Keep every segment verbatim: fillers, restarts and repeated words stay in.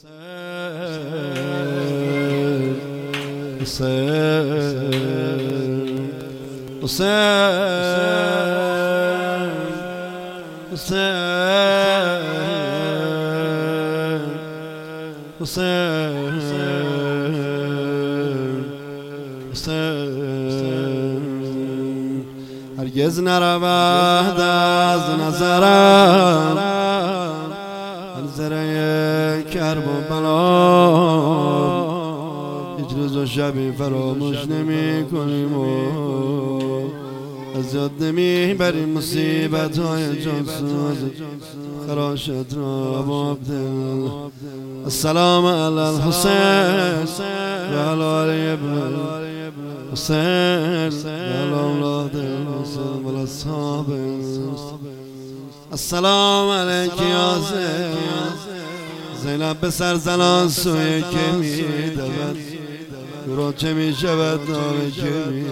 هرگز نرود از نظرم منظره کرب و بلا، هیچ روز و شبی فراموش نمی کنیم و از یاد نمی بریم مصیبت های جانسوز خراشت را با عبدل. السلام علی الحسین و علی علی ابن حسین و علی اولاد الحسین و اصحاب. السلام علیک یا زینب، زینب به سر زنان سوی که می دود رو چه می شود نامه که می.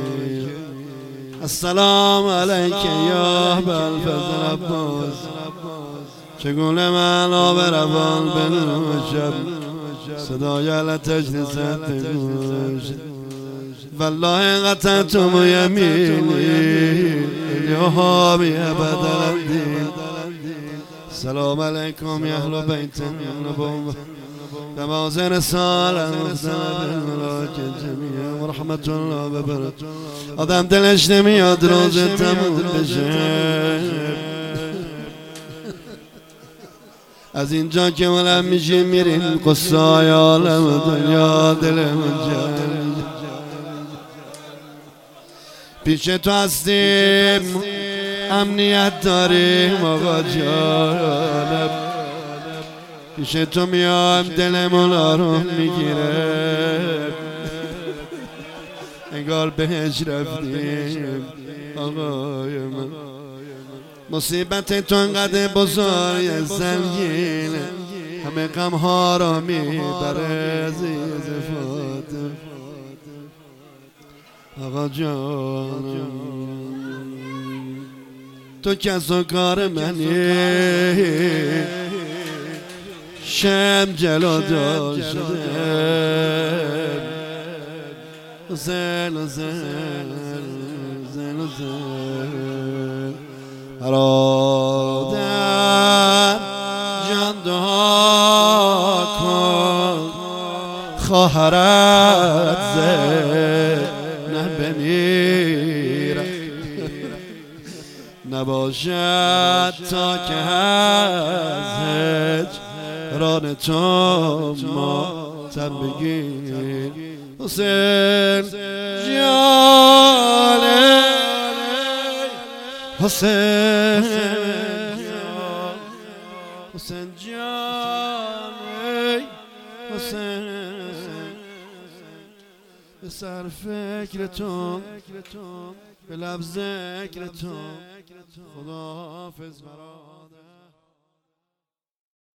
السلام علیک یا ابوالفضل عباس، چگونه من آب روان بنوشم صدای لطش نزد بگوش. والله قطعتم یمینی الیهامی ابد الدین. سلام علیکم یا اهل بیت النبوة نماز رسالت بالملائکه جمیعا و رحمت الله و برکاته. آدم دلش نمیاد روز تموم بشه، از اینجا که بلند میشیم میریم قصای عالم دنیا دلمون جنگ. پیش تو هستیم امنیت داریم آقا جانم، پیش تو میام دلمون آروم میگیره، انگار بهش رفتیم آقای من. مصیبت تو انقدر بزرگ سنگینه، همه غم ها را میبره عزیز فاطمه آقا جانم. تو کس و کار منی، شم جلو دار شده. حسین حسین حسین حسین هر آدم جان دعا کن خواهرت زینب بمیرد، نباشد تا که از هجران تو ماتم بگیر. حسین جانه حسین حسین جانه حسین به سر فکرتون به لب ذکرتون خداحافظ برادر.